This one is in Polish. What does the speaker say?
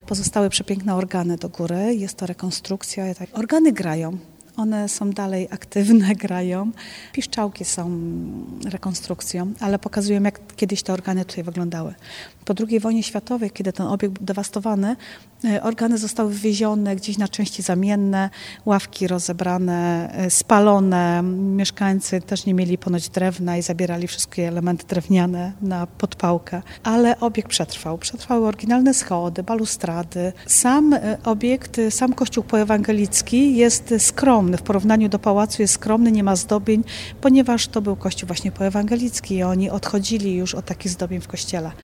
Pozostały przepiękne organy do góry, jest to rekonstrukcja. Organy grają. One są dalej aktywne, grają. Piszczałki są rekonstrukcją, ale pokazują, jak kiedyś te organy tutaj wyglądały. Po II wojnie światowej, kiedy ten obiekt był dewastowany, organy zostały wywiezione gdzieś na części zamienne, ławki rozebrane, spalone. Mieszkańcy też nie mieli ponoć drewna i zabierali wszystkie elementy drewniane na podpałkę. Ale obiekt przetrwał. Przetrwały oryginalne schody, balustrady. Sam obiekt, sam kościół poewangelicki jest skromny. W porównaniu do pałacu jest skromny, nie ma zdobień, ponieważ to był kościół właśnie poewangelicki i oni odchodzili już od takich zdobień w kościele.